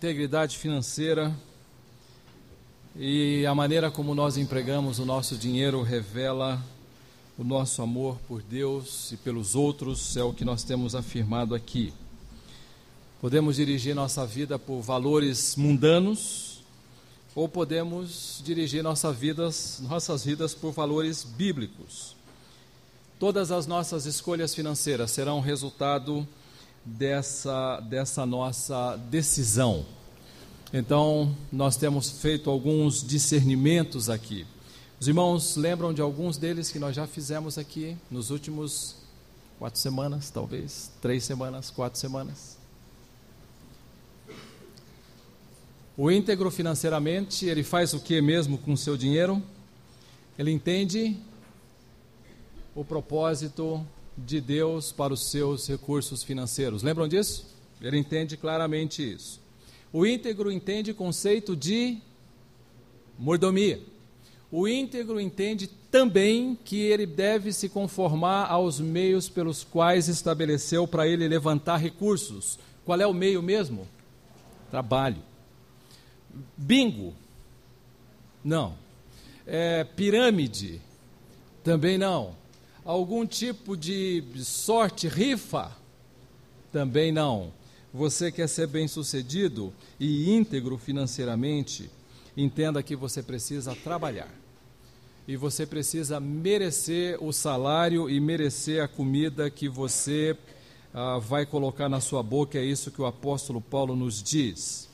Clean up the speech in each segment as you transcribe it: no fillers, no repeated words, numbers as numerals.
integridade financeira e a maneira como nós empregamos o nosso dinheiro revela o nosso amor por Deus e pelos outros, é o que nós temos afirmado aqui. Podemos dirigir nossa vida por valores mundanos ou podemos dirigir nossas vidas por valores bíblicos. Todas as nossas escolhas financeiras serão resultado dessa nossa decisão. Então, nós temos feito alguns discernimentos aqui. Os irmãos lembram de alguns deles que nós já fizemos aqui nos últimos 4 semanas, talvez, 3 semanas, 4 semanas. O íntegro financeiramente, ele faz o que mesmo com o seu dinheiro? Ele entende o propósito de Deus para os seus recursos financeiros. Lembram disso? Ele entende claramente isso. O íntegro entende o conceito de mordomia. O íntegro entende também que ele deve se conformar aos meios pelos quais estabeleceu para ele levantar recursos. Qual é o meio mesmo? Trabalho. Bingo? Não. Pirâmide? Também não. Algum tipo de sorte, rifa? Também não. Você quer ser bem-sucedido e íntegro financeiramente? Entenda que você precisa trabalhar. E você precisa merecer o salário e merecer a comida que você vai colocar na sua boca. É isso que o apóstolo Paulo nos diz.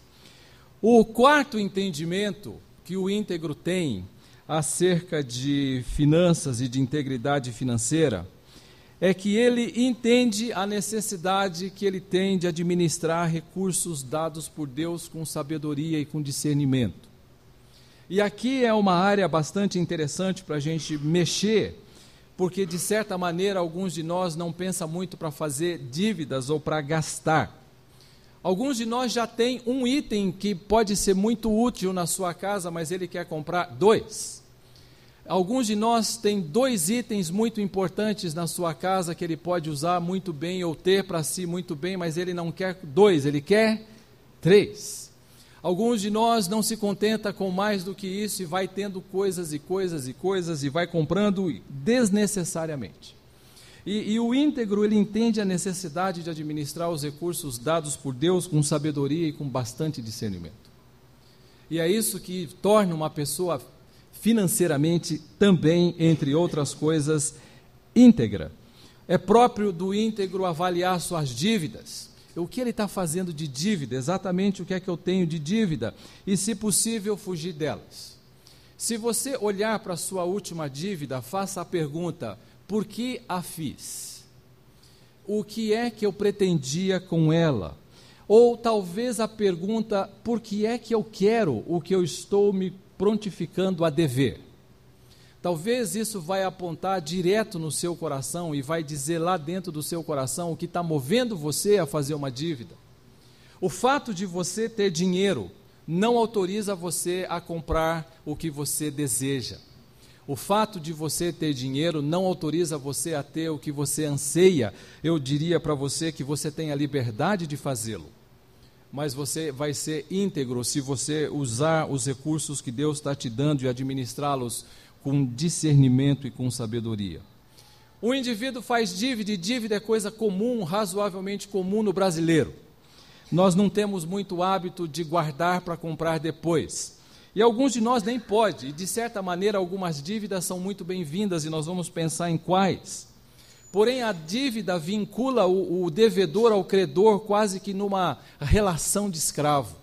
O quarto entendimento que o íntegro tem acerca de finanças e de integridade financeira é que ele entende a necessidade que ele tem de administrar recursos dados por Deus com sabedoria e com discernimento. E aqui é uma área bastante interessante para a gente mexer, porque de certa maneira alguns de nós não pensam muito para fazer dívidas ou para gastar. Alguns de nós já têm um item que pode ser muito útil na sua casa, mas ele quer comprar 2. Alguns de nós têm 2 itens muito importantes na sua casa que ele pode usar muito bem ou ter para si muito bem, mas ele não quer 2, ele quer 3. Alguns de nós não se contenta com mais do que isso e vai tendo coisas e vai comprando desnecessariamente. E o íntegro, ele entende a necessidade de administrar os recursos dados por Deus com sabedoria e com bastante discernimento. E é isso que torna uma pessoa financeiramente também, entre outras coisas, íntegra. É próprio do íntegro avaliar suas dívidas. O que ele está fazendo de dívida? Exatamente o que é que eu tenho de dívida? E, se possível, fugir delas. Se você olhar para a sua última dívida, faça a pergunta: por que a fiz? O que é que eu pretendia com ela? Ou talvez a pergunta: por que é que eu quero o que eu estou me prontificando a dever? Talvez isso vai apontar direto no seu coração e vai dizer lá dentro do seu coração o que está movendo você a fazer uma dívida. O fato de você ter dinheiro não autoriza você a comprar o que você deseja. O fato de você ter dinheiro não autoriza você a ter o que você anseia. Eu diria para você que você tem a liberdade de fazê-lo, mas você vai ser íntegro se você usar os recursos que Deus está te dando e administrá-los com discernimento e com sabedoria. O indivíduo faz dívida, e dívida é coisa comum, razoavelmente comum no brasileiro. Nós não temos muito hábito de guardar para comprar depois. E alguns de nós nem podem, e de certa maneira algumas dívidas são muito bem-vindas e nós vamos pensar em quais. Porém, a dívida vincula o devedor ao credor quase que numa relação de escravo.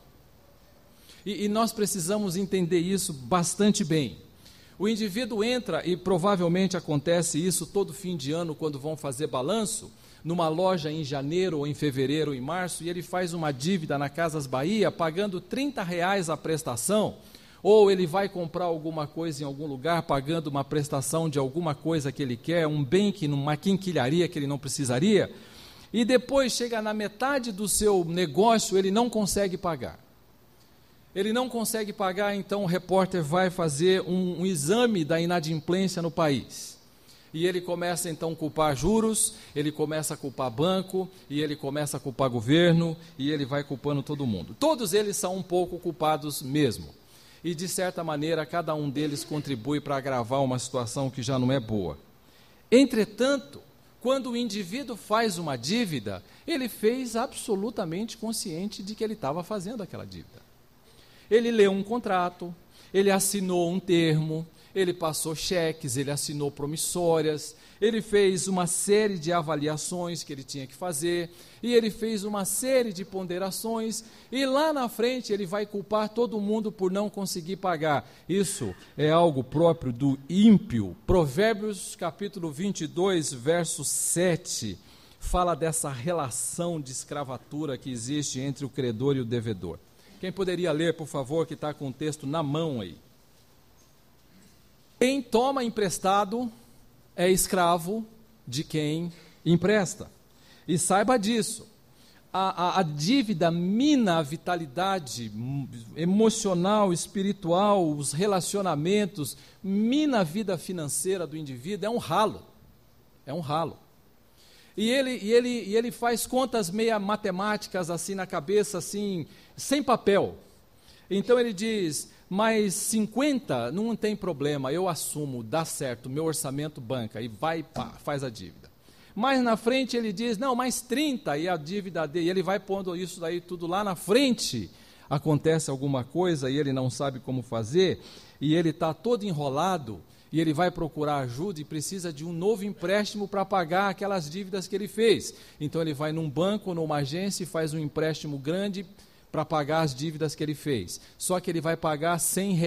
E nós precisamos entender isso bastante bem. O indivíduo entra, e provavelmente acontece isso todo fim de ano, quando vão fazer balanço, numa loja em janeiro, ou em fevereiro, ou em março, e ele faz uma dívida na Casas Bahia, pagando R$30 a prestação, ou ele vai comprar alguma coisa em algum lugar, pagando uma prestação de alguma coisa que ele quer, um bem que numa quinquilharia que ele não precisaria, e depois chega na metade do seu negócio, ele não consegue pagar. Ele não consegue pagar, então o repórter vai fazer um exame da inadimplência no país. E ele começa então a culpar juros, ele começa a culpar banco, e ele começa a culpar governo, e ele vai culpando todo mundo. Todos eles são um pouco culpados mesmo. E de certa maneira, cada um deles contribui para agravar uma situação que já não é boa. Entretanto, quando o indivíduo faz uma dívida, ele fez absolutamente consciente de que ele estava fazendo aquela dívida. Ele leu um contrato, ele assinou um termo, ele passou cheques, ele assinou promissórias, ele fez uma série de avaliações que ele tinha que fazer, e ele fez uma série de ponderações, e lá na frente ele vai culpar todo mundo por não conseguir pagar. Isso é algo próprio do ímpio. Provérbios capítulo 22, verso 7, fala dessa relação de escravatura que existe entre o credor e o devedor. Quem poderia ler, por favor, que está com o texto na mão aí? Quem toma emprestado é escravo de quem empresta. E saiba disso, a dívida mina a vitalidade emocional, espiritual, os relacionamentos, mina a vida financeira do indivíduo, é um ralo. É um ralo. E ele faz contas meia matemáticas assim na cabeça, assim, sem papel. Então ele diz, mas 50 não tem problema, eu assumo, dá certo, meu orçamento banca, e vai, pá, faz a dívida. Mais na frente ele diz, não, mais 30, e a dívida dele, e ele vai pondo isso daí tudo lá na frente. Acontece alguma coisa e ele não sabe como fazer, e ele está todo enrolado, e ele vai procurar ajuda e precisa de um novo empréstimo para pagar aquelas dívidas que ele fez. Então ele vai num banco, numa agência e faz um empréstimo grande para pagar as dívidas que ele fez. Só que ele vai pagar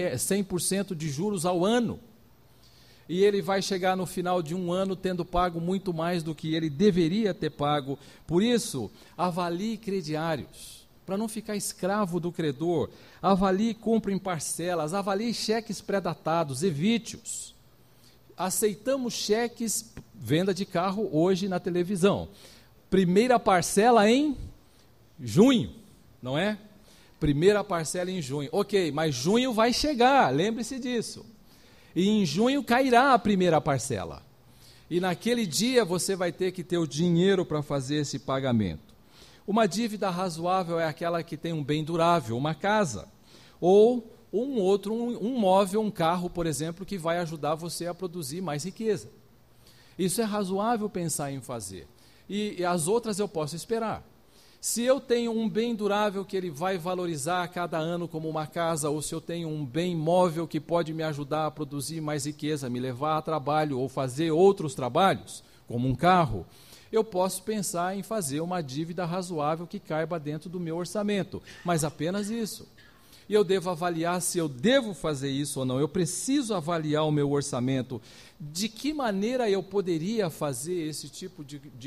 100% de juros ao ano. E ele vai chegar no final de um ano tendo pago muito mais do que ele deveria ter pago. Por isso, avalie crediários, para não ficar escravo do credor. Avalie compra em parcelas, avalie cheques pré-datados, evite-os. Aceitamos cheques, venda de carro hoje na televisão. Primeira parcela em junho, não é? Primeira parcela em junho. Ok, mas junho vai chegar, lembre-se disso. E em junho cairá a primeira parcela. E naquele dia você vai ter que ter o dinheiro para fazer esse pagamento. Uma dívida razoável é aquela que tem um bem durável, uma casa, ou um móvel, um carro, por exemplo, que vai ajudar você a produzir mais riqueza. Isso é razoável pensar em fazer. E as outras eu posso esperar. Se eu tenho um bem durável que ele vai valorizar a cada ano como uma casa, ou se eu tenho um bem móvel que pode me ajudar a produzir mais riqueza, me levar a trabalho ou fazer outros trabalhos, como um carro, eu posso pensar em fazer uma dívida razoável que caiba dentro do meu orçamento, mas apenas isso. E eu devo avaliar se eu devo fazer isso ou não. Eu preciso avaliar o meu orçamento. De que maneira eu poderia fazer esse tipo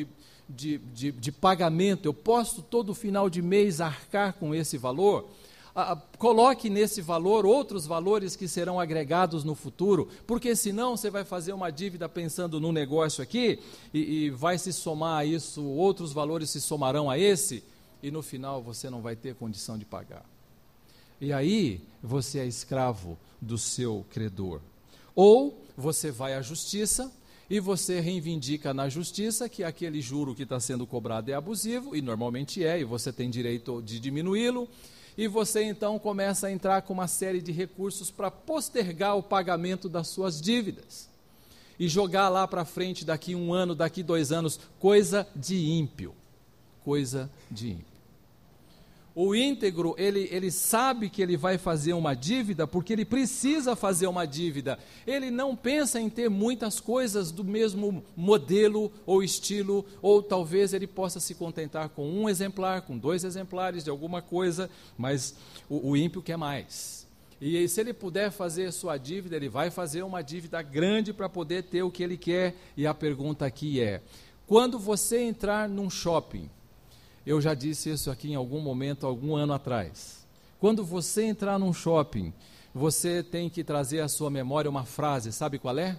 de pagamento? Eu posso todo final de mês arcar com esse valor? Coloque nesse valor outros valores que serão agregados no futuro, porque senão você vai fazer uma dívida pensando no negócio aqui, e vai se somar a isso, outros valores se somarão a esse, e no final você não vai ter condição de pagar. E aí você é escravo do seu credor. Ou você vai à justiça e você reivindica na justiça que aquele juro que está sendo cobrado é abusivo, e normalmente é, e você tem direito de diminuí-lo, e você então começa a entrar com uma série de recursos para postergar o pagamento das suas dívidas. E jogar lá para frente daqui 1 ano, daqui 2 anos, coisa de ímpio. Coisa de ímpio. O íntegro, ele sabe que ele vai fazer uma dívida porque ele precisa fazer uma dívida. Ele não pensa em ter muitas coisas do mesmo modelo ou estilo, ou talvez ele possa se contentar com 1 exemplar, com 2 exemplares de alguma coisa, mas o ímpio quer mais. E se ele puder fazer sua dívida, ele vai fazer uma dívida grande para poder ter o que ele quer. E a pergunta aqui é, quando você entrar num shopping, eu já disse isso aqui em algum momento, algum ano atrás. Quando você entrar num shopping, você tem que trazer à sua memória uma frase, sabe qual é?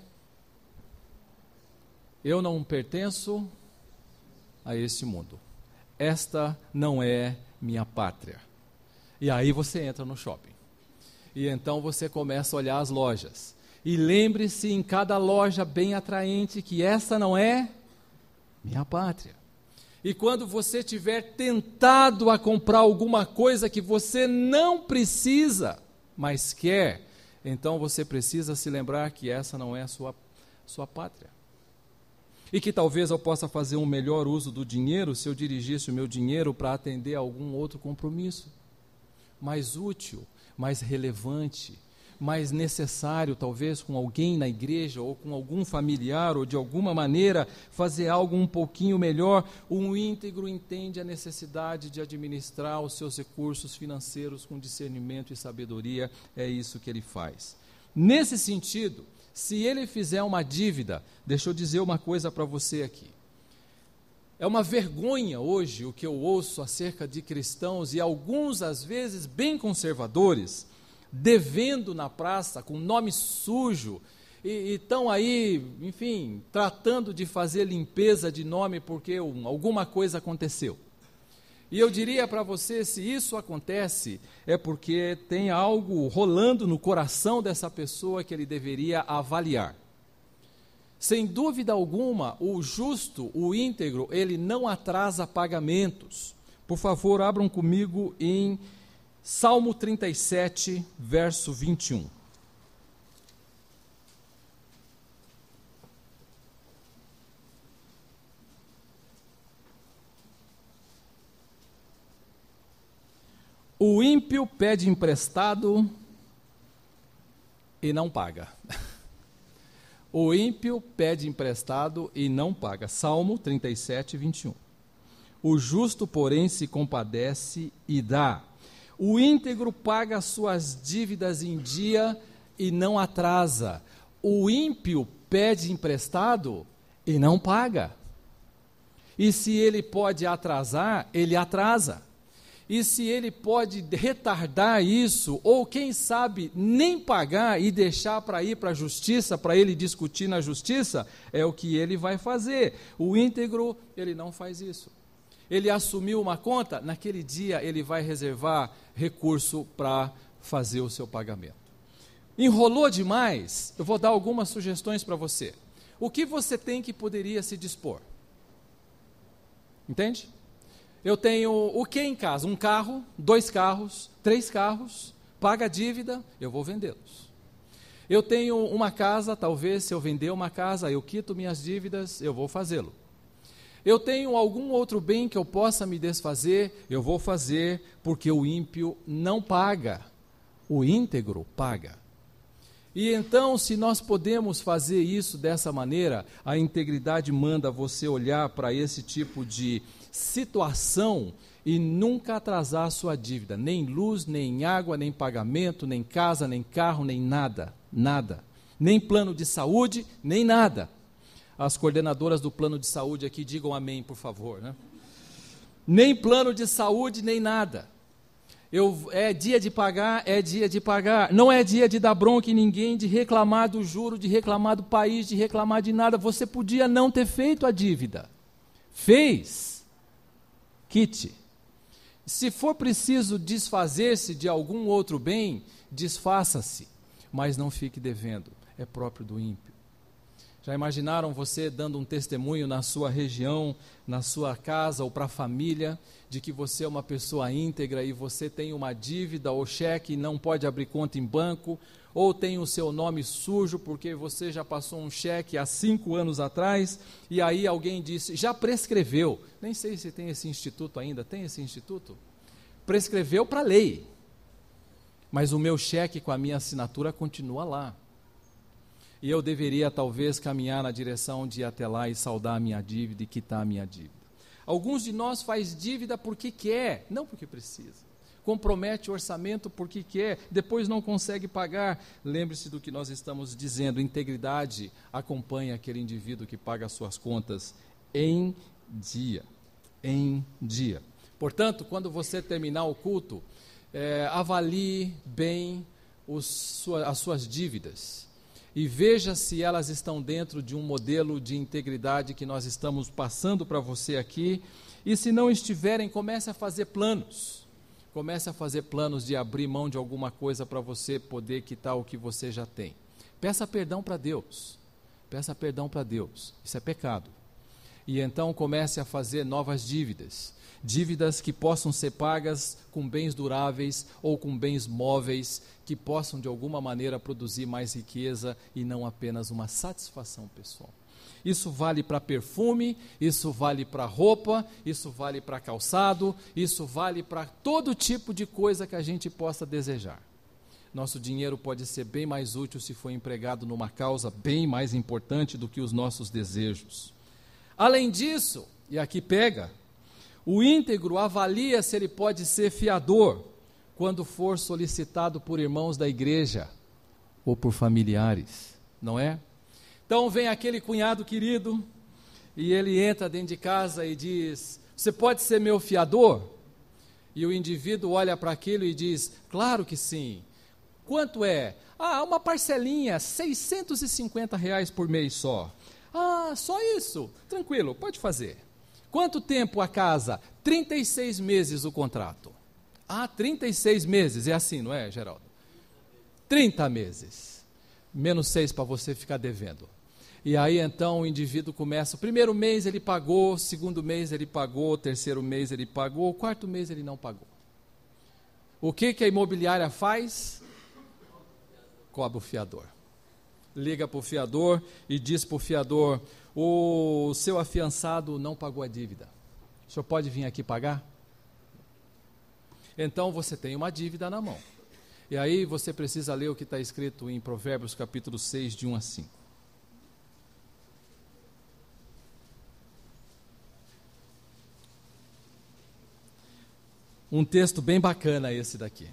Eu não pertenço a este mundo. Esta não é minha pátria. E aí você entra no shopping. E então você começa a olhar as lojas. E lembre-se em cada loja bem atraente que essa não é minha pátria. E quando você tiver tentado a comprar alguma coisa que você não precisa, mas quer, então você precisa se lembrar que essa não é a sua pátria. E que talvez eu possa fazer um melhor uso do dinheiro se eu dirigisse o meu dinheiro para atender a algum outro compromisso mais útil, mais relevante, mais necessário, talvez com alguém na igreja ou com algum familiar ou de alguma maneira fazer algo um pouquinho melhor. Um íntegro entende a necessidade de administrar os seus recursos financeiros com discernimento e sabedoria. É isso que ele faz. Nesse sentido, se ele fizer uma dívida, deixa eu dizer uma coisa para você aqui. É uma vergonha hoje o que eu ouço acerca de cristãos e alguns, às vezes, bem conservadores, devendo na praça, com nome sujo, e estão aí, enfim, tratando de fazer limpeza de nome porque alguma coisa aconteceu. E eu diria para você, se isso acontece, é porque tem algo rolando no coração dessa pessoa que ele deveria avaliar. Sem dúvida alguma, o justo, o íntegro, ele não atrasa pagamentos. Por favor, abram comigo em Salmo 37, verso 21. O ímpio pede emprestado e não paga. O ímpio pede emprestado e não paga. Salmo 37, 21. O justo, porém, se compadece e dá. O íntegro paga suas dívidas em dia e não atrasa. O ímpio pede emprestado e não paga. E se ele pode atrasar, ele atrasa. E se ele pode retardar isso, ou quem sabe nem pagar e deixar para ir para a justiça, para ele discutir na justiça, é o que ele vai fazer. O íntegro, ele não faz isso. Ele assumiu uma conta, naquele dia ele vai reservar recurso para fazer o seu pagamento. Enrolou demais? Eu vou dar algumas sugestões para você. O que você tem que poderia se dispor? Entende? Eu tenho o que em casa? Um carro, 2 carros, 3 carros, paga a dívida, eu vou vendê-los. Eu tenho uma casa, talvez se eu vender uma casa, eu quito minhas dívidas, eu vou fazê-lo. Eu tenho algum outro bem que eu possa me desfazer, eu vou fazer, porque o ímpio não paga, o íntegro paga. E então, se nós podemos fazer isso dessa maneira, a integridade manda você olhar para esse tipo de situação e nunca atrasar a sua dívida, nem luz, nem água, nem pagamento, nem casa, nem carro, nem nada, nada. Nem plano de saúde, nem nada. As coordenadoras do plano de saúde aqui digam amém, por favor, né? Nem plano de saúde, nem nada. É dia de pagar, é dia de pagar. Não é dia de dar bronca em ninguém, de reclamar do juro, de reclamar do país, de reclamar de nada. Você podia não ter feito a dívida. Fez. Quite. Se for preciso desfazer-se de algum outro bem, desfaça-se, mas não fique devendo. É próprio do ímpio. Já imaginaram você dando um testemunho na sua região, na sua casa ou para a família, de que você é uma pessoa íntegra e você tem uma dívida ou cheque e não pode abrir conta em banco, ou tem o seu nome sujo porque você já passou um cheque há 5 anos atrás, e aí alguém disse, já prescreveu. Nem sei se tem esse instituto ainda, tem esse instituto? Prescreveu para a lei, mas o meu cheque com a minha assinatura continua lá. E eu deveria talvez caminhar na direção de ir até lá e saldar a minha dívida e quitar a minha dívida. Alguns de nós faz dívida porque quer, não porque precisa. Compromete o orçamento porque quer, depois não consegue pagar. Lembre-se do que nós estamos dizendo, integridade acompanha aquele indivíduo que paga as suas contas em dia. Em dia. Portanto, quando você terminar o culto, avalie bem as suas dívidas. E veja se elas estão dentro de um modelo de integridade que nós estamos passando para você aqui. E se não estiverem, comece a fazer planos. Comece a fazer planos de abrir mão de alguma coisa para você poder quitar o que você já tem. Peça perdão para Deus. Peça perdão para Deus. Isso é pecado. E então comece a fazer novas dívidas. Dívidas que possam ser pagas com bens duráveis ou com bens móveis, que possam de alguma maneira produzir mais riqueza e não apenas uma satisfação pessoal. Isso vale para perfume, isso vale para roupa, isso vale para calçado, isso vale para todo tipo de coisa que a gente possa desejar. Nosso dinheiro pode ser bem mais útil se for empregado numa causa bem mais importante do que os nossos desejos. Além disso, e aqui pega, o íntegro avalia se ele pode ser fiador quando for solicitado por irmãos da igreja ou por familiares, não é? Então vem aquele cunhado querido e ele entra dentro de casa e diz: você pode ser meu fiador? E o indivíduo olha para aquilo e diz: claro que sim. Quanto é? Uma parcelinha, R$650 por mês só. Só isso? Tranquilo, pode fazer. Quanto tempo a casa? 36 meses o contrato. 36 meses, é assim, não é, Geraldo? 30 meses. Menos 6 para você ficar devendo. E aí então o indivíduo começa, o primeiro mês ele pagou, o segundo mês ele pagou, o terceiro mês ele pagou, o quarto mês ele não pagou. O que a imobiliária faz? Cobra o fiador. Liga para o fiador e diz para o fiador: o seu afiançado não pagou a dívida. O senhor pode vir aqui pagar? Então você tem uma dívida na mão. E aí você precisa ler o que está escrito em Provérbios capítulo 6, de 1 a 5. Um texto bem bacana esse daqui.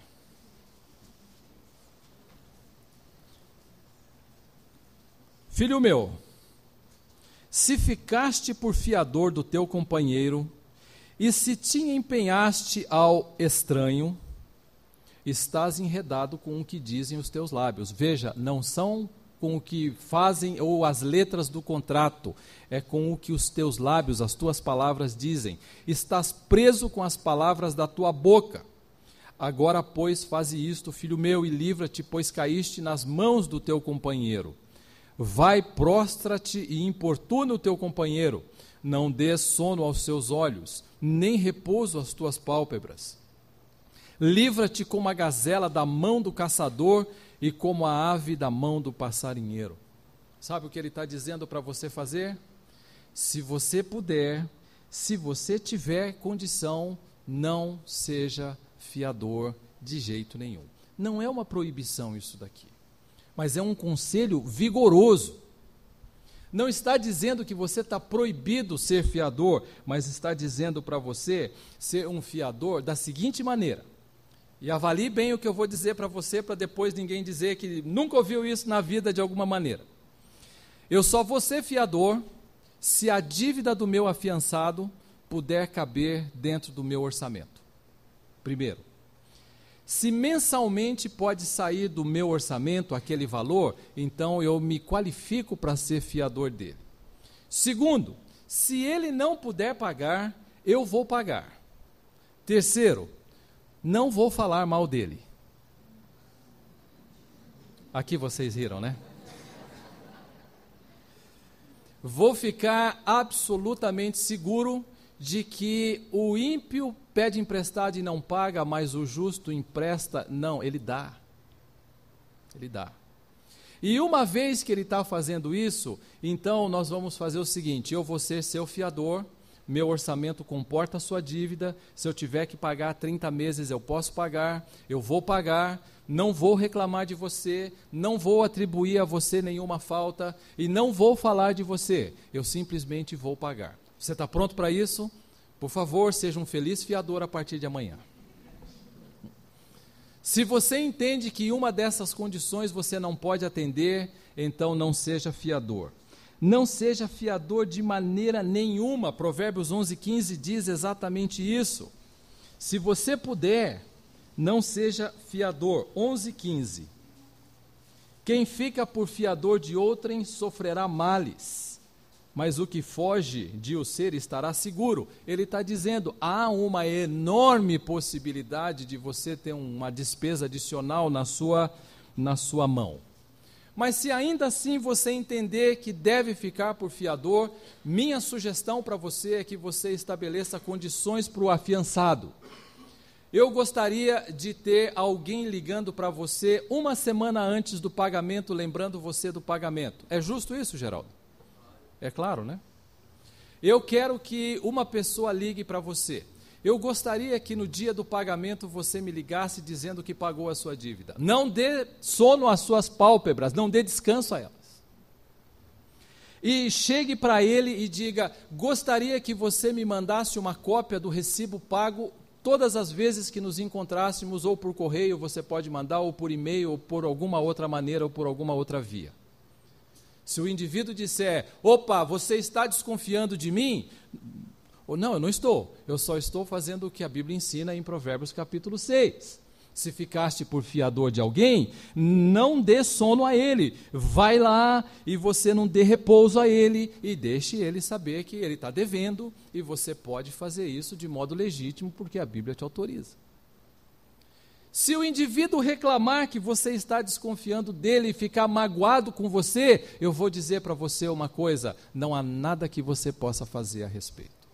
Filho meu, se ficaste por fiador do teu companheiro, e se te empenhaste ao estranho, estás enredado com o que dizem os teus lábios. Veja, não são com o que fazem ou as letras do contrato, é com o que os teus lábios, as tuas palavras dizem. Estás preso com as palavras da tua boca. Agora, pois, faze isto, filho meu, e livra-te, pois caíste nas mãos do teu companheiro. Vai, prostra-te e importuna o teu companheiro. Não dês sono aos seus olhos, nem repouso às tuas pálpebras. Livra-te como a gazela da mão do caçador e como a ave da mão do passarinheiro. Sabe o que ele está dizendo para você fazer? Se você puder, se você tiver condição, não seja fiador de jeito nenhum. Não é uma proibição isso daqui, mas é um conselho vigoroso. Não está dizendo que você está proibido ser fiador, mas está dizendo para você ser um fiador da seguinte maneira. E avalie bem o que eu vou dizer para você, para depois ninguém dizer que nunca ouviu isso na vida de alguma maneira. Eu só vou ser fiador se a dívida do meu afiançado puder caber dentro do meu orçamento. Primeiro, se mensalmente pode sair do meu orçamento aquele valor, então eu me qualifico para ser fiador dele. Segundo, se ele não puder pagar, eu vou pagar. Terceiro, não vou falar mal dele. Aqui vocês riram, né? Vou ficar absolutamente seguro de que o ímpio pede emprestado e não paga, mas o justo empresta, não, ele dá. Ele dá. E uma vez que ele está fazendo isso, então nós vamos fazer o seguinte: eu vou ser seu fiador, meu orçamento comporta a sua dívida, se eu tiver que pagar 30 meses eu posso pagar, eu vou pagar, não vou reclamar de você, não vou atribuir a você nenhuma falta e não vou falar de você, eu simplesmente vou pagar. Você está pronto para isso? Por favor, seja um feliz fiador a partir de amanhã. Se você entende que uma dessas condições você não pode atender, então não seja fiador. Não seja fiador de maneira nenhuma. Provérbios 11:15 diz exatamente isso. Se você puder, não seja fiador. 11:15. Quem fica por fiador de outrem sofrerá males, mas o que foge de o ser estará seguro. Ele está dizendo, há uma enorme possibilidade de você ter uma despesa adicional na sua mão. Mas se ainda assim você entender que deve ficar por fiador, minha sugestão para você é que você estabeleça condições para o afiançado. Eu gostaria de ter alguém ligando para você uma semana antes do pagamento, lembrando você do pagamento. É justo isso, Geraldo? É claro, né? Eu quero que uma pessoa ligue para você. Eu gostaria que no dia do pagamento você me ligasse dizendo que pagou a sua dívida. Não dê sono às suas pálpebras, não dê descanso a elas. E chegue para ele e diga: gostaria que você me mandasse uma cópia do recibo pago todas as vezes que nos encontrássemos, ou por correio você pode mandar, ou por e-mail, ou por alguma outra maneira, ou por alguma outra via. Se o indivíduo disser: opa, você está desconfiando de mim? Ou não, eu não estou. Eu só estou fazendo o que a Bíblia ensina em Provérbios capítulo 6. Se ficaste por fiador de alguém, não dê sono a ele. Vai lá e você não dê repouso a ele e deixe ele saber que ele está devendo, e você pode fazer isso de modo legítimo porque a Bíblia te autoriza. Se o indivíduo reclamar que você está desconfiando dele e ficar magoado com você, eu vou dizer para você uma coisa: não há nada que você possa fazer a respeito.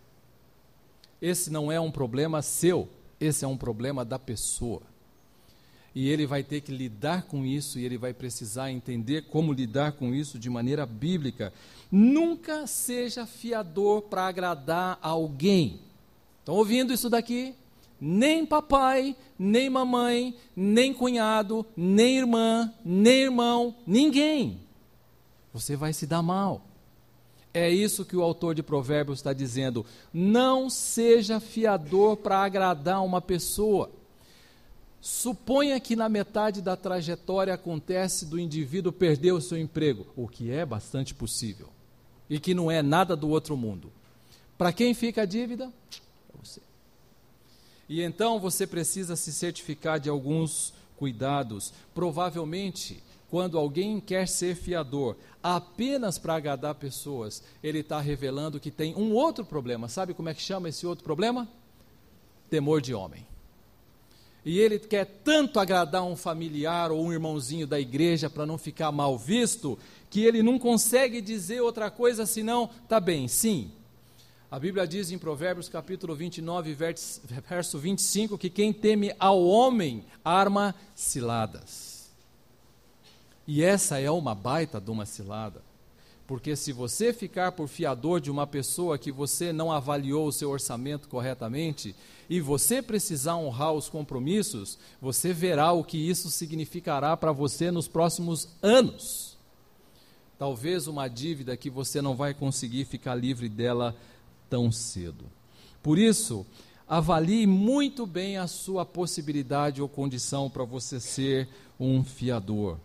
Esse não é um problema seu, esse é um problema da pessoa. E ele vai ter que lidar com isso, e ele vai precisar entender como lidar com isso de maneira bíblica. Nunca seja fiador para agradar alguém. Estão ouvindo isso daqui? Nem papai, nem mamãe, nem cunhado, nem irmã, nem irmão, ninguém. Você vai se dar mal. É isso que o autor de Provérbios está dizendo. Não seja fiador para agradar uma pessoa. Suponha que na metade da trajetória acontece do indivíduo perder o seu emprego, o que é bastante possível, e que não é nada do outro mundo. Para quem fica a dívida? Para você. E então você precisa se certificar de alguns cuidados. Provavelmente, quando alguém quer ser fiador apenas para agradar pessoas, ele está revelando que tem um outro problema. Sabe como é que chama esse outro problema? Temor de homem. E ele quer tanto agradar um familiar ou um irmãozinho da igreja para não ficar mal visto, que ele não consegue dizer outra coisa senão: tá bem, sim. A Bíblia diz em Provérbios capítulo 29, verso 25, que quem teme ao homem arma ciladas. E essa é uma baita de uma cilada, porque se você ficar por fiador de uma pessoa que você não avaliou o seu orçamento corretamente, e você precisar honrar os compromissos, você verá o que isso significará para você nos próximos anos. Talvez uma dívida que você não vai conseguir ficar livre dela tão cedo. Por isso, avalie muito bem a sua possibilidade ou condição para você ser um fiador.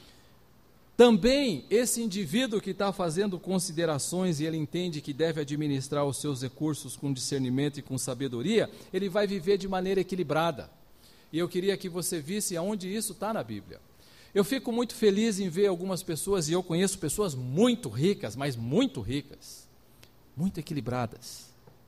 Também, esse indivíduo que está fazendo considerações e ele entende que deve administrar os seus recursos com discernimento e com sabedoria, ele vai viver de maneira equilibrada. E eu queria que você visse aonde isso está na Bíblia. Eu fico muito feliz em ver algumas pessoas, e eu conheço pessoas muito ricas, mas muito ricas, muito equilibradas.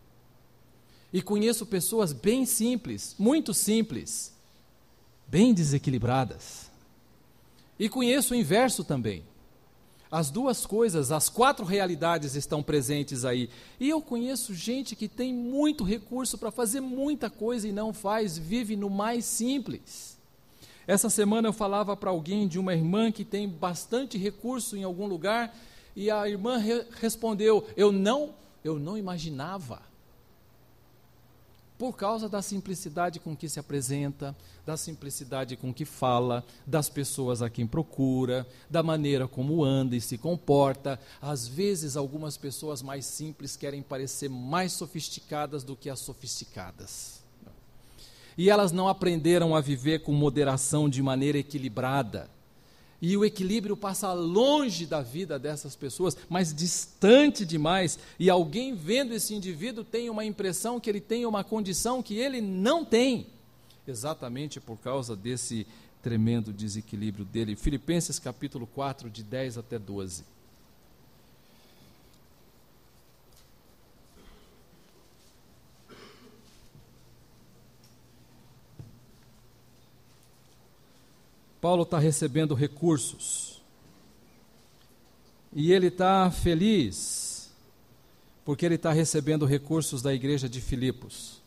E conheço pessoas bem simples, muito simples, bem desequilibradas. E conheço o inverso também. As duas coisas, as quatro realidades estão presentes aí. E eu conheço gente que tem muito recurso para fazer muita coisa e não faz, vive no mais simples. Essa semana eu falava para alguém de uma irmã que tem bastante recurso em algum lugar, e a irmã respondeu: eu não imaginava. Por causa da simplicidade com que se apresenta, da simplicidade com que fala, das pessoas a quem procura, da maneira como anda e se comporta. Às vezes, algumas pessoas mais simples querem parecer mais sofisticadas do que as sofisticadas. E elas não aprenderam a viver com moderação de maneira equilibrada. E o equilíbrio passa longe da vida dessas pessoas, mas distante demais. E alguém vendo esse indivíduo tem uma impressão que ele tem uma condição que ele não tem. Exatamente por causa desse tremendo desequilíbrio dele. Filipenses capítulo 4, de 10 até 12. Paulo está recebendo recursos E ele está feliz, porque ele está recebendo recursos da igreja de Filipos.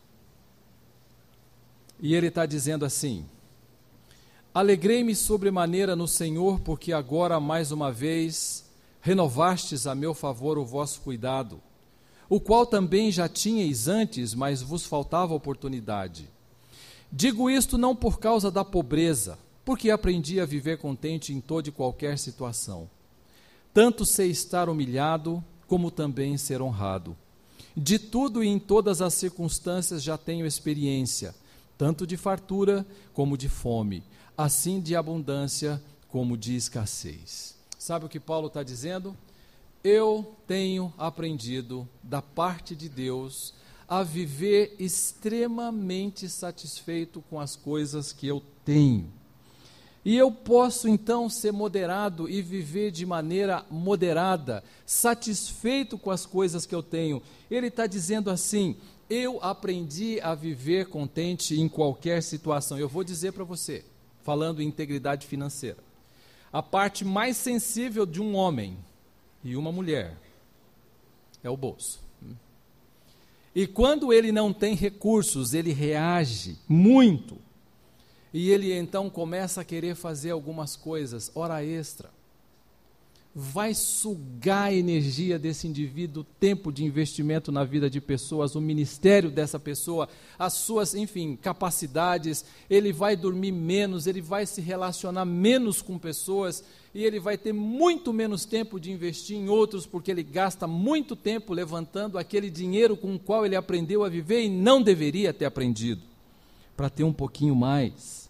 E ele está dizendo assim: alegrei-me sobremaneira no Senhor, porque agora mais uma vez renovastes a meu favor o vosso cuidado, o qual também já tinhais antes, mas vos faltava oportunidade. Digo isto não por causa da pobreza, porque aprendi a viver contente em toda e qualquer situação. Tanto sei estar humilhado, como também ser honrado. De tudo e em todas as circunstâncias já tenho experiência, tanto de fartura como de fome, assim de abundância como de escassez. Sabe o que Paulo está dizendo? Eu tenho aprendido da parte de Deus a viver extremamente satisfeito com as coisas que eu tenho. E eu posso então ser moderado e viver de maneira moderada, satisfeito com as coisas que eu tenho. Ele está dizendo assim: eu aprendi a viver contente em qualquer situação. Eu vou dizer para você, falando em integridade financeira, a parte mais sensível de um homem e uma mulher é o bolso. E quando ele não tem recursos, ele reage muito. E ele então começa a querer fazer algumas coisas, hora extra. Vai sugar a energia desse indivíduo, o tempo de investimento na vida de pessoas, o ministério dessa pessoa, as suas, enfim, capacidades. Ele vai dormir menos, ele vai se relacionar menos com pessoas e ele vai ter muito menos tempo de investir em outros, porque ele gasta muito tempo levantando aquele dinheiro com o qual ele aprendeu a viver e não deveria ter aprendido, para ter um pouquinho mais.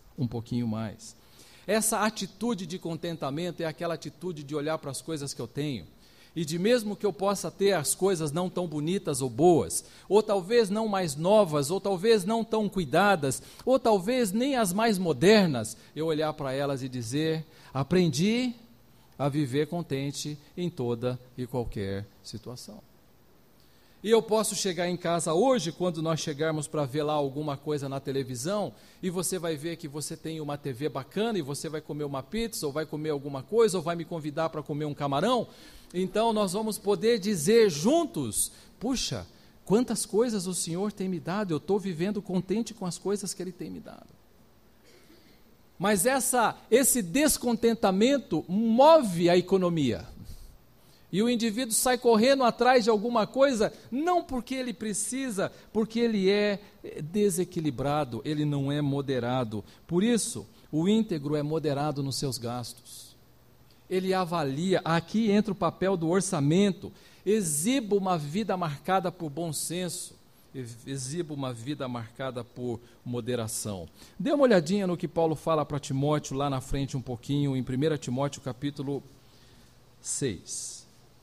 Essa atitude de contentamento é aquela atitude de olhar para as coisas que eu tenho, e de mesmo que eu possa ter as coisas não tão bonitas ou boas, ou talvez não mais novas, ou talvez não tão cuidadas, ou talvez nem as mais modernas, eu olhar para elas e dizer: aprendi a viver contente em toda e qualquer situação. E eu posso chegar em casa hoje, quando nós chegarmos para ver lá alguma coisa na televisão, e você vai ver que você tem uma TV bacana, e você vai comer uma pizza, ou vai comer alguma coisa, ou vai me convidar para comer um camarão. Então nós vamos poder dizer juntos: puxa, quantas coisas o Senhor tem me dado, eu estou vivendo contente com as coisas que Ele tem me dado. Mas esse descontentamento move a economia. E o indivíduo sai correndo atrás de alguma coisa, não porque ele precisa, porque ele é desequilibrado, ele não é moderado. Por isso, o íntegro é moderado nos seus gastos. Ele avalia, aqui entra o papel do orçamento, exiba uma vida marcada por bom senso, exiba uma vida marcada por moderação. Dê uma olhadinha no que Paulo fala para Timóteo, lá na frente um pouquinho, em 1 Timóteo capítulo 6.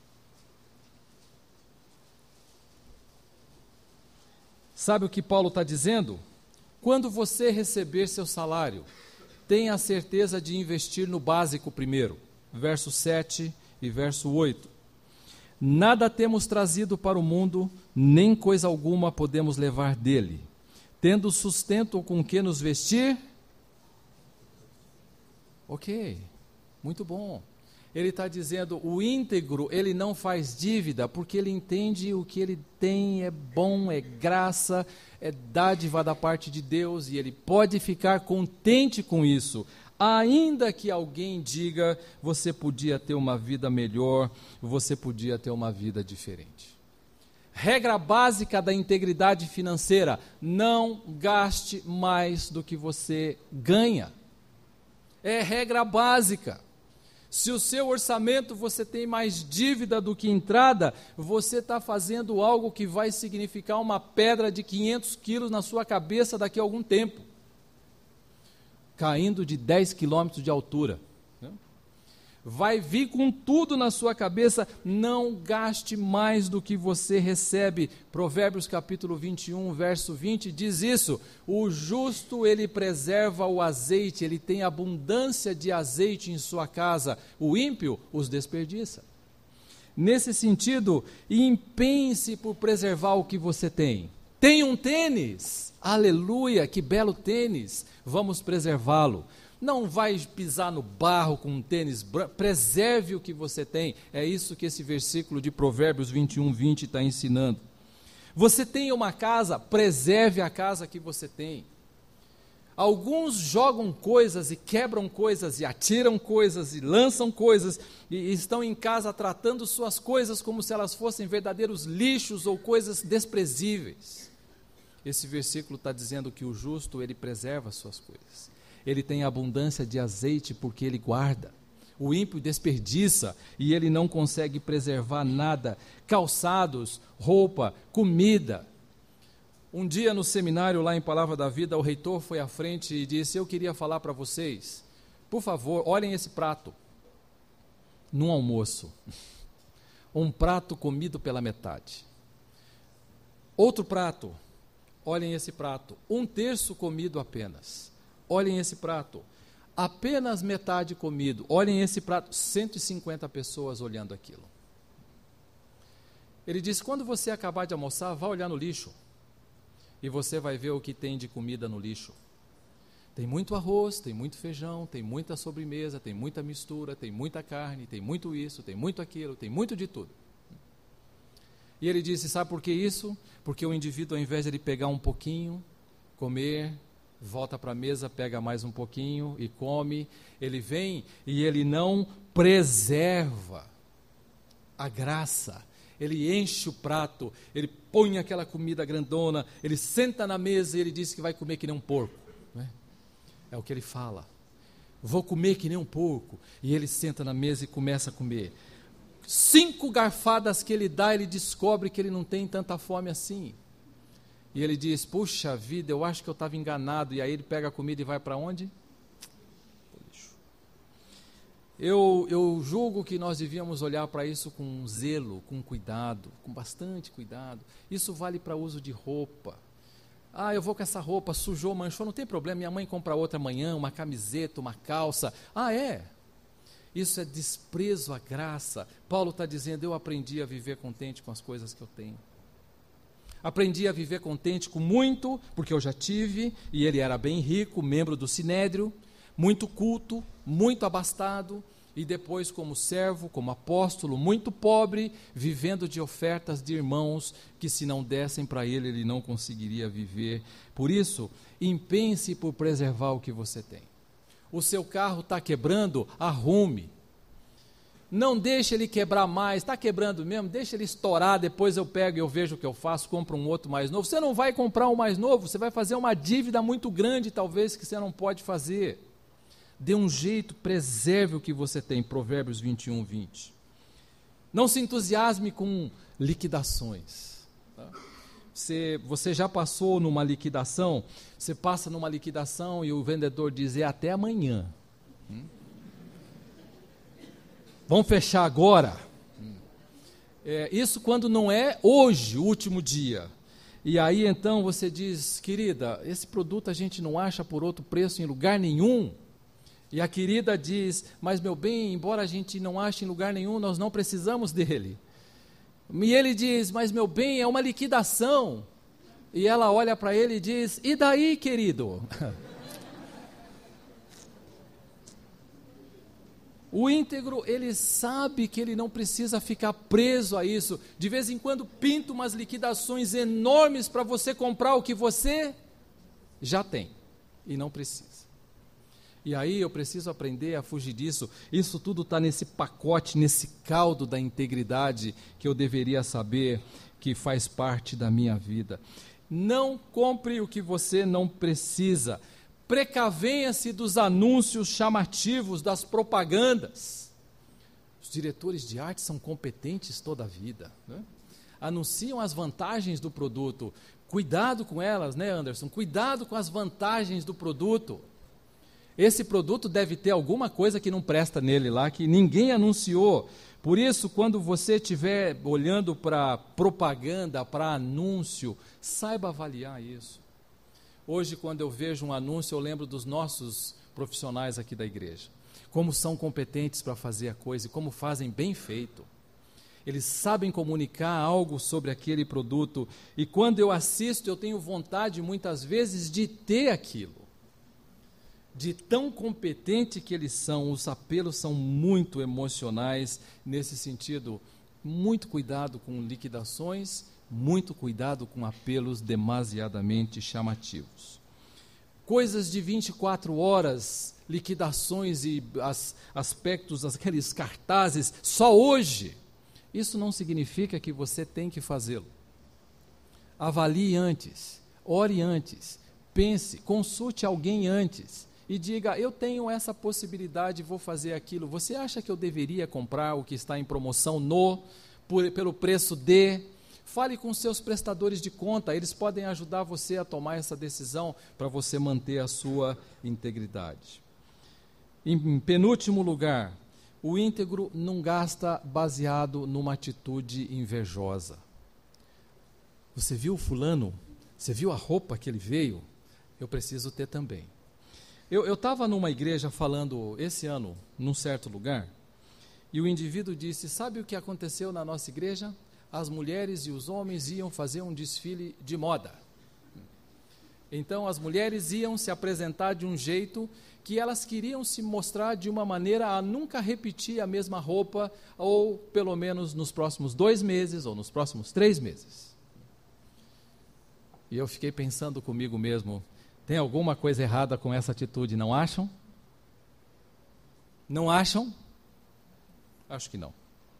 Sabe o que Paulo está dizendo? Quando você receber seu salário, tenha a certeza de investir no básico primeiro. Verso 7 e verso 8. Nada temos trazido para o mundo, nem coisa alguma podemos levar dele. Tendo sustento com que nos vestir? Ok, muito bom. Ele está dizendo, o íntegro, ele não faz dívida, porque ele entende o que ele tem é bom, é graça, é dádiva da parte de Deus, e ele pode ficar contente com isso, ainda que alguém diga, você podia ter uma vida melhor, você podia ter uma vida diferente. Regra básica da integridade financeira: não gaste mais do que você ganha. É regra básica. Se o seu orçamento você tem mais dívida do que entrada, você está fazendo algo que vai significar uma pedra de 500 quilos na sua cabeça daqui a algum tempo, caindo de 10 quilômetros de altura. Vai vir com tudo na sua cabeça. Não gaste mais do que você recebe. Provérbios capítulo 21, verso 20, diz isso: o justo, ele preserva o azeite, ele tem abundância de azeite em sua casa, o ímpio os desperdiça. Nesse sentido, empenhe-se por preservar o que você tem. Tem um tênis, aleluia, que belo tênis, vamos preservá-lo. Não vai pisar no barro com um tênis branco. Preserve o que você tem. É isso que esse versículo de Provérbios 21:20 está ensinando. Você tem uma casa, preserve a casa que você tem. Alguns jogam coisas e quebram coisas e atiram coisas e lançam coisas e estão em casa tratando suas coisas como se elas fossem verdadeiros lixos ou coisas desprezíveis. Esse versículo está dizendo que o justo, ele preserva as suas coisas. Ele tem abundância de azeite porque ele guarda. O ímpio desperdiça e ele não consegue preservar nada. Calçados, roupa, comida. Um dia no seminário lá em Palavra da Vida, o reitor foi à frente e disse: eu queria falar para vocês, por favor, olhem esse prato. Num almoço, um prato comido pela metade. Outro prato, olhem esse prato, 1/3 comido apenas. Olhem esse prato, apenas metade comido. Olhem esse prato, 150 pessoas olhando aquilo. Ele disse: quando você acabar de almoçar, vá olhar no lixo. E você vai ver o que tem de comida no lixo. Tem muito arroz, tem muito feijão, tem muita sobremesa, tem muita mistura, tem muita carne, tem muito isso, tem muito aquilo, tem muito de tudo. E ele disse: sabe por que isso? Porque o indivíduo, ao invés de ele pegar um pouquinho, comer, volta para a mesa, pega mais um pouquinho e come, ele vem e ele não preserva a graça. Ele enche o prato, ele põe aquela comida grandona, ele senta na mesa e ele diz que vai comer que nem um porco. Né? É o que ele fala. Vou comer que nem um porco. E ele senta na mesa e começa a comer. 5 garfadas que ele dá, ele descobre que ele não tem tanta fome assim. E ele diz: puxa vida, eu acho que eu estava enganado. E aí ele pega a comida e vai para onde? Eu julgo que nós devíamos olhar para isso com zelo, com cuidado, com bastante cuidado. Isso vale para uso de roupa. Ah, eu vou com essa roupa, sujou, manchou, não tem problema, minha mãe compra outra amanhã, uma camiseta, uma calça. Ah, é? Isso é desprezo à graça. Paulo está dizendo: eu aprendi a viver contente com as coisas que eu tenho. Aprendi a viver contente com muito, porque eu já tive, e ele era bem rico, membro do Sinédrio, muito culto, muito abastado, e depois como servo, como apóstolo, muito pobre, vivendo de ofertas de irmãos que, se não dessem para ele, ele não conseguiria viver. Por isso, empenhe-se por preservar o que você tem. O seu carro está quebrando, arrume. Não deixe ele quebrar mais. Está quebrando mesmo? Deixa ele estourar, depois eu pego e eu vejo o que eu faço, compro um outro mais novo. Você não vai comprar um mais novo, você vai fazer uma dívida muito grande, talvez, que você não pode fazer. Dê um jeito, preserve o que você tem. Provérbios 21:20. Não se entusiasme com liquidações. Tá? Você já passou numa liquidação? Você passa numa liquidação e o vendedor diz: é até amanhã. Vamos fechar agora? Isso quando não é hoje, o último dia. E aí então você diz: querida, esse produto a gente não acha por outro preço em lugar nenhum. E a querida diz: mas meu bem, embora a gente não ache em lugar nenhum, nós não precisamos dele. E ele diz: mas meu bem, é uma liquidação. E ela olha para ele e diz: e daí, querido? O íntegro, ele sabe que ele não precisa ficar preso a isso. De vez em quando pinta umas liquidações enormes para você comprar o que você já tem e não precisa. E aí eu preciso aprender a fugir disso. Isso tudo está nesse pacote, nesse caldo da integridade que eu deveria saber que faz parte da minha vida. Não compre o que você não precisa. Precavenha-se dos anúncios chamativos, das propagandas. Os diretores de arte são competentes toda a vida, né? Anunciam as vantagens do produto. Cuidado com elas, né, Anderson? Cuidado com as vantagens do produto. Esse produto deve ter alguma coisa que não presta nele lá, que ninguém anunciou. Por isso, quando você estiver olhando para propaganda, para anúncio, saiba avaliar isso. Hoje, quando eu vejo um anúncio, eu lembro dos nossos profissionais aqui da igreja. Como são competentes para fazer a coisa e como fazem bem feito. Eles sabem comunicar algo sobre aquele produto. E quando eu assisto, eu tenho vontade, muitas vezes, de ter aquilo. De tão competente que eles são, os apelos são muito emocionais nesse sentido. Muito cuidado com liquidações, muito cuidado com apelos demasiadamente chamativos. Coisas de 24 horas, liquidações e aspectos, aqueles cartazes, só hoje. Isso não significa que você tem que fazê-lo. Avalie antes, ore antes, pense, consulte alguém antes e diga, eu tenho essa possibilidade, vou fazer aquilo. Você acha que eu deveria comprar o que está em promoção pelo preço de... Fale com seus prestadores de conta, eles podem ajudar você a tomar essa decisão para você manter a sua integridade. Em penúltimo lugar, o íntegro não gasta baseado numa atitude invejosa. Você viu o fulano? Você viu a roupa que ele veio? Eu preciso ter também. Eu estava numa igreja falando esse ano, num certo lugar, e o indivíduo disse, sabe o que aconteceu na nossa igreja? As mulheres e os homens iam fazer um desfile de moda. Então as mulheres iam se apresentar de um jeito que elas queriam se mostrar de uma maneira a nunca repetir a mesma roupa, ou pelo menos nos próximos 2 meses, ou nos próximos 3 meses. E eu fiquei pensando comigo mesmo, tem alguma coisa errada com essa atitude, não acham? Não acham? Acho que não.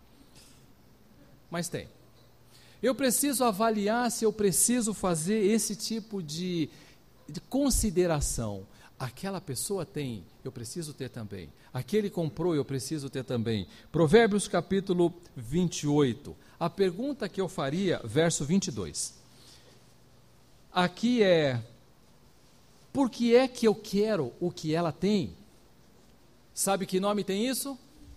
Mas tem. Eu preciso avaliar se eu preciso fazer esse tipo de consideração. Aquela pessoa tem, eu preciso ter também. Aquele comprou, eu preciso ter também. Provérbios capítulo 28. A pergunta que eu faria, verso 22. Aqui é, por que é que eu quero o que ela tem? Sabe que nome tem isso?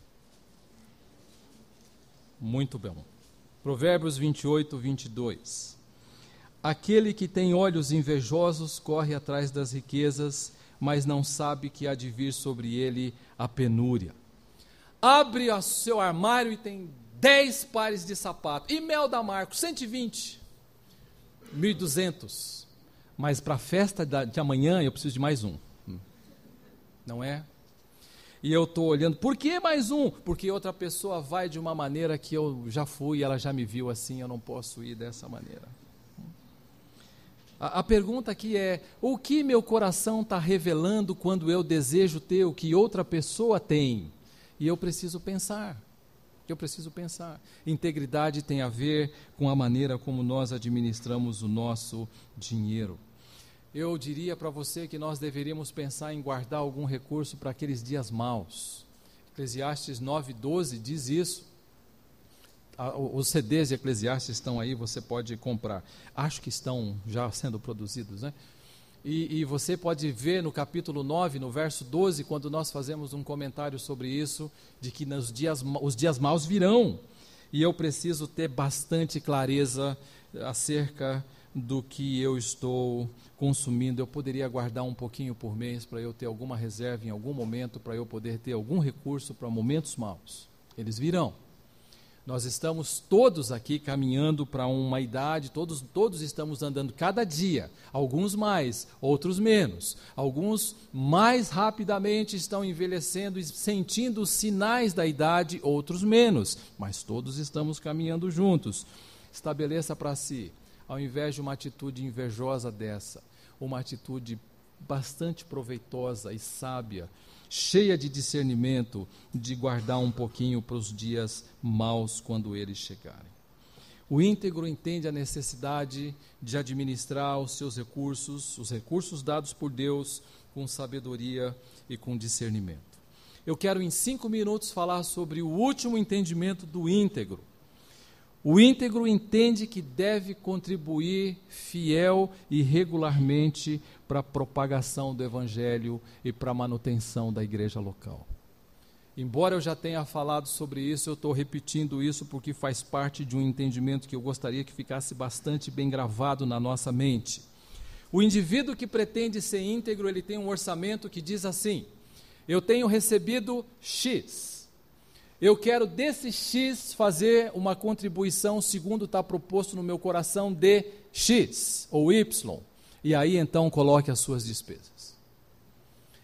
Muito bom. Provérbios 28, 22. Aquele que tem olhos invejosos corre atrás das riquezas, mas não sabe que há de vir sobre ele a penúria. Abre o seu armário e tem 10 pares de sapato. E mel da Marco, 120. 1.200. Mas para a festa de amanhã eu preciso de mais um. Não é? E eu estou olhando, por que mais um? Porque outra pessoa vai de uma maneira que eu já fui, ela já me viu assim, eu não posso ir dessa maneira. A pergunta aqui é, o que meu coração está revelando quando eu desejo ter o que outra pessoa tem? E eu preciso pensar. Integridade tem a ver com a maneira como nós administramos o nosso dinheiro. Eu diria para você que nós deveríamos pensar em guardar algum recurso para aqueles dias maus. Eclesiastes 9:12 diz isso. Os CDs de Eclesiastes estão aí, você pode comprar. Acho que estão já sendo produzidos, né? E você pode ver no capítulo 9, no verso 12, quando nós fazemos um comentário sobre isso, de que os dias maus virão. E eu preciso ter bastante clareza acerca do que eu estou consumindo. Eu poderia guardar um pouquinho por mês para eu ter alguma reserva em algum momento, para eu poder ter algum recurso para momentos maus. Eles virão. Nós estamos todos aqui caminhando para uma idade, todos estamos andando cada dia, alguns mais, outros menos. Alguns mais rapidamente estão envelhecendo e sentindo os sinais da idade, outros menos, mas todos estamos caminhando juntos. Estabeleça para si, ao invés de uma atitude invejosa dessa, uma atitude bastante proveitosa e sábia, cheia de discernimento, de guardar um pouquinho para os dias maus quando eles chegarem. O íntegro entende a necessidade de administrar os seus recursos, os recursos dados por Deus, com sabedoria e com discernimento. Eu quero em 5 minutos falar sobre o último entendimento do íntegro. O íntegro entende que deve contribuir fiel e regularmente para a propagação do Evangelho e para a manutenção da igreja local. Embora eu já tenha falado sobre isso, eu estou repetindo isso porque faz parte de um entendimento que eu gostaria que ficasse bastante bem gravado na nossa mente. O indivíduo que pretende ser íntegro, ele tem um orçamento que diz assim: eu tenho recebido X. Eu quero desse X fazer uma contribuição, segundo está proposto no meu coração, de X ou Y. E aí então coloque as suas despesas.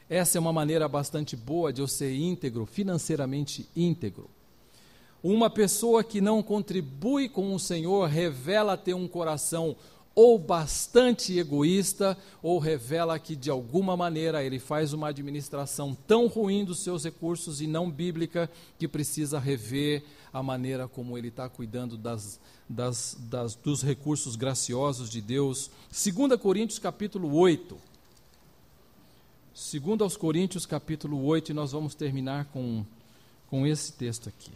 Essa é uma maneira bastante boa de eu ser íntegro, financeiramente íntegro. Uma pessoa que não contribui com o Senhor revela ter um coração ou bastante egoísta, ou revela que de alguma maneira ele faz uma administração tão ruim dos seus recursos e não bíblica, que precisa rever a maneira como ele está cuidando dos recursos graciosos de Deus. 2 Coríntios capítulo 8. 2 aos Coríntios capítulo 8, e nós vamos terminar com esse texto aqui.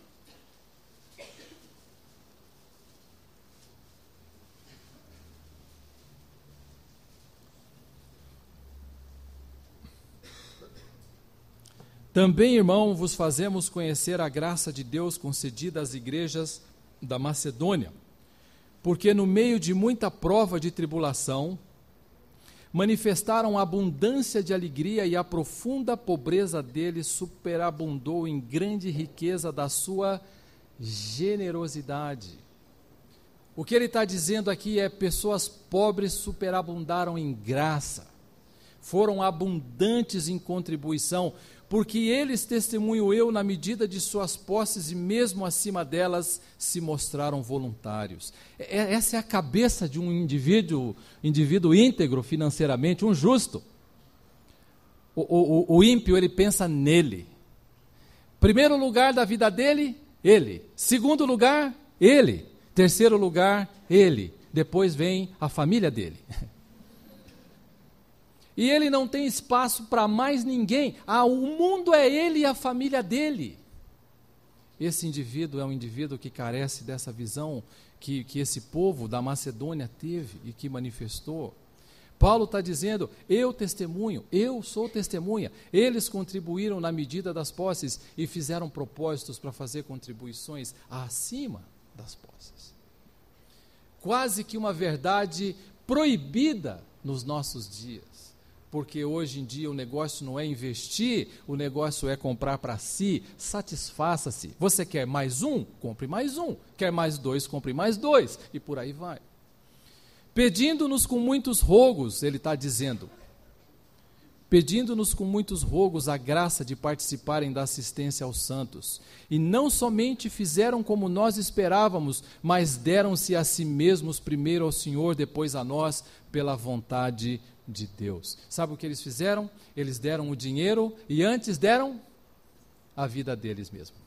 Também, irmão, vos fazemos conhecer a graça de Deus concedida às igrejas da Macedônia, porque no meio de muita prova de tribulação, manifestaram abundância de alegria, e a profunda pobreza deles superabundou em grande riqueza da sua generosidade. O que ele está dizendo aqui é: pessoas pobres superabundaram em graça, foram abundantes em contribuição, porque eles, testemunho eu, na medida de suas posses e mesmo acima delas, se mostraram voluntários. Essa é a cabeça de um indivíduo íntegro financeiramente, um justo. O ímpio, ele pensa nele. Primeiro lugar da vida dele, ele. Segundo lugar, ele. Terceiro lugar, ele. Depois vem a família dele. E ele não tem espaço para mais ninguém. O mundo é ele e a família dele. Esse indivíduo é um indivíduo que carece dessa visão que esse povo da Macedônia teve e que manifestou. Paulo está dizendo: eu testemunho, eu sou testemunha. Eles contribuíram na medida das posses e fizeram propósitos para fazer contribuições acima das posses. Quase que uma verdade proibida nos nossos dias. Porque hoje em dia o negócio não é investir, o negócio é comprar para si. Satisfaça-se. Você quer mais um? Compre mais um. Quer mais dois? Compre mais dois. E por aí vai. Pedindo-nos com muitos rogos, ele está dizendo, pedindo-nos com muitos rogos a graça de participarem da assistência aos santos. E não somente fizeram como nós esperávamos, mas deram-se a si mesmos, primeiro ao Senhor, depois a nós, pela vontade de Deus. Sabe o que eles fizeram? Eles deram o dinheiro e antes deram a vida deles mesmos.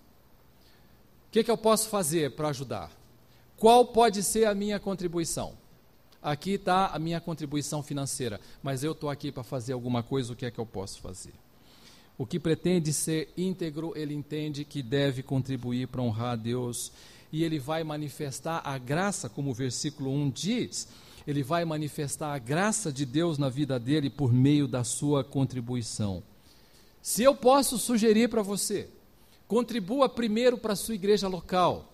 O que eu posso fazer para ajudar? Qual pode ser a minha contribuição? Aqui está a minha contribuição financeira, mas eu estou aqui para fazer alguma coisa. O que é que eu posso fazer? O que pretende ser íntegro, ele entende que deve contribuir para honrar a Deus, e ele vai manifestar a graça, como o versículo 1 diz. Ele vai manifestar a graça de Deus na vida dele por meio da sua contribuição. Se eu posso sugerir para você, contribua primeiro para a sua igreja local,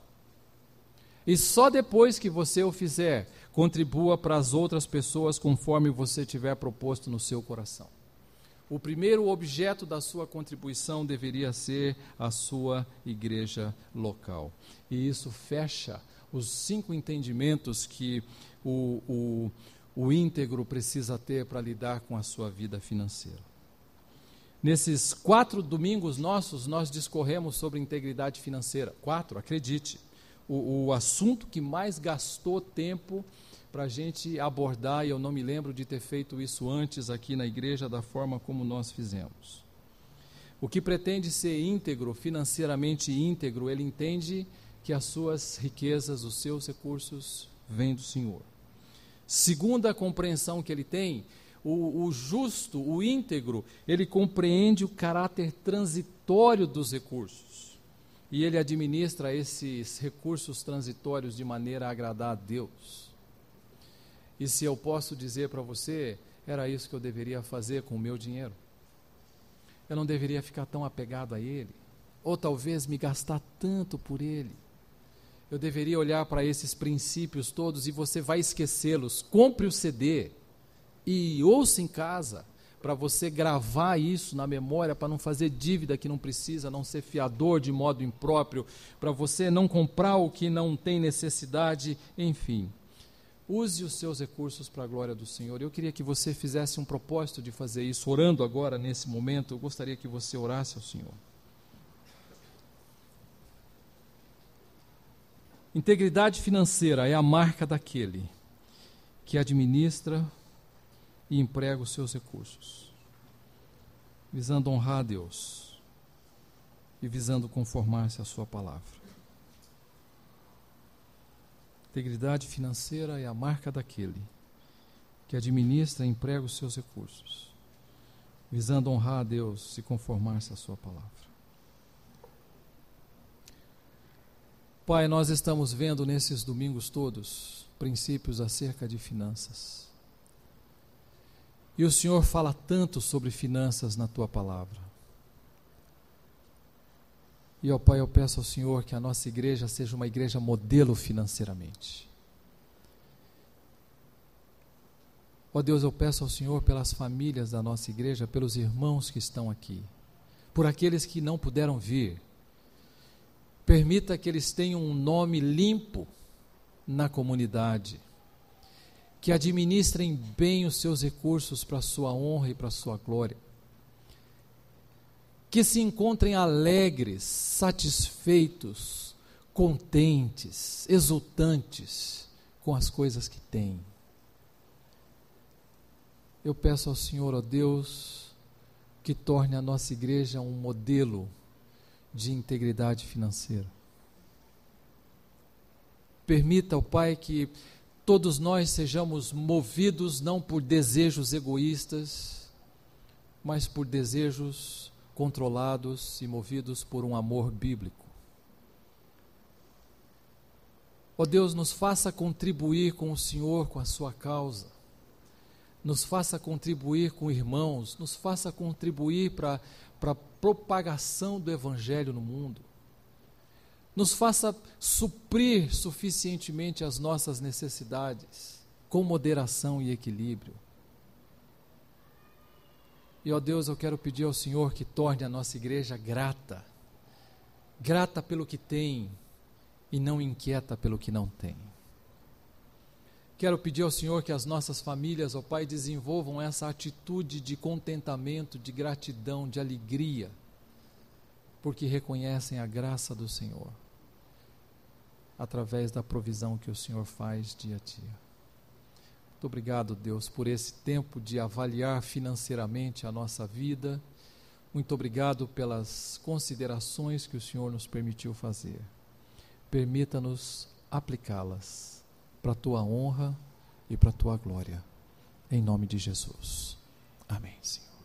e só depois que você o fizer, contribua para as outras pessoas conforme você tiver proposto no seu coração. O primeiro objeto da sua contribuição deveria ser a sua igreja local. E isso fecha os 5 entendimentos que o íntegro precisa ter para lidar com a sua vida financeira. Nesses 4 domingos nossos, nós discorremos sobre integridade financeira. 4, acredite. O assunto que mais gastou tempo para a gente abordar, e eu não me lembro de ter feito isso antes aqui na igreja da forma como nós fizemos. O que pretende ser íntegro, financeiramente íntegro, ele entende que as suas riquezas, os seus recursos, vêm do Senhor. Segunda compreensão que ele tem, o justo, o íntegro, ele compreende o caráter transitório dos recursos. E ele administra esses recursos transitórios de maneira a agradar a Deus. E se eu posso dizer para você, era isso que eu deveria fazer com o meu dinheiro. Eu não deveria ficar tão apegado a ele, ou talvez me gastar tanto por ele. Eu deveria olhar para esses princípios todos e você vai esquecê-los. Compre o CD e ouça em casa, para você gravar isso na memória, para não fazer dívida que não precisa, não ser fiador de modo impróprio, para você não comprar o que não tem necessidade, enfim. use os seus recursos para a glória do Senhor. Eu queria que você fizesse um propósito de fazer isso, orando agora, nesse momento. Eu gostaria que você orasse ao Senhor. Integridade financeira é a marca daquele que administra e emprega os seus recursos, visando honrar a Deus e visando conformar-se à sua palavra. Integridade financeira é a marca daquele que administra e emprega os seus recursos, visando honrar a Deus e conformar-se à sua palavra. Pai, nós estamos vendo nesses domingos todos princípios acerca de finanças. E o Senhor fala tanto sobre finanças na Tua palavra. E, ó Pai, eu peço ao Senhor que a nossa igreja seja uma igreja modelo financeiramente. Ó Deus, eu peço ao Senhor pelas famílias da nossa igreja, pelos irmãos que estão aqui, por aqueles que não puderam vir. Permita que eles tenham um nome limpo na comunidade, que administrem bem os seus recursos para a sua honra e para a sua glória, que se encontrem alegres, satisfeitos, contentes, exultantes com as coisas que têm. Eu peço ao Senhor, ó Deus, que torne a nossa igreja um modelo de integridade financeira. Permita, ó Pai, que todos nós sejamos movidos não por desejos egoístas, mas por desejos controlados e movidos por um amor bíblico. Ó Deus, nos faça contribuir com o Senhor, com a sua causa. Nos faça contribuir com irmãos, nos faça contribuir para a propagação do Evangelho no mundo. Nos faça suprir suficientemente as nossas necessidades, com moderação e equilíbrio. E, ó Deus, eu quero pedir ao Senhor que torne a nossa igreja grata, grata pelo que tem e não inquieta pelo que não tem. Quero pedir ao Senhor que as nossas famílias, ó Pai, desenvolvam essa atitude de contentamento, de gratidão, de alegria, porque reconhecem a graça do Senhor, através da provisão que o Senhor faz dia a dia. Muito obrigado, Deus, por esse tempo de avaliar financeiramente a nossa vida. Muito obrigado pelas considerações que o Senhor nos permitiu fazer. Permita-nos aplicá-las para a Tua honra e para a Tua glória. Em nome de Jesus. Amém, Senhor.